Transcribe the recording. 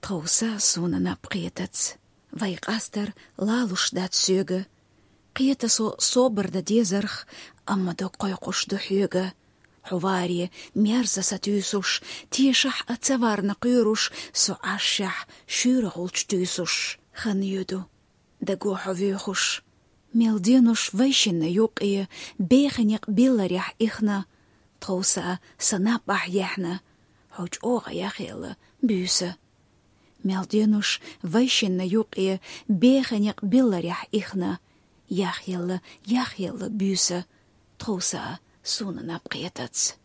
Тауса сунана пқиетац. Вайқастар лалушдат сөгі. Қиетасо собырда дезарх, аммадо қойқушду хүйгі. Хувария мерзаса түйсуш, тиешах ацаварна қүйруш, со ашшах шүрғулч түйсуш. Хан юду, да гоху вюхуш. Мелденуш вайшинна юқия, бейханек билларях ихна. Тауса санапах яхна. Хоч оға яхела бюса. Мелденуш вайшинна юқия, бейханек билларях ихна. Яхела бюса. Тауса сунана пқиетац.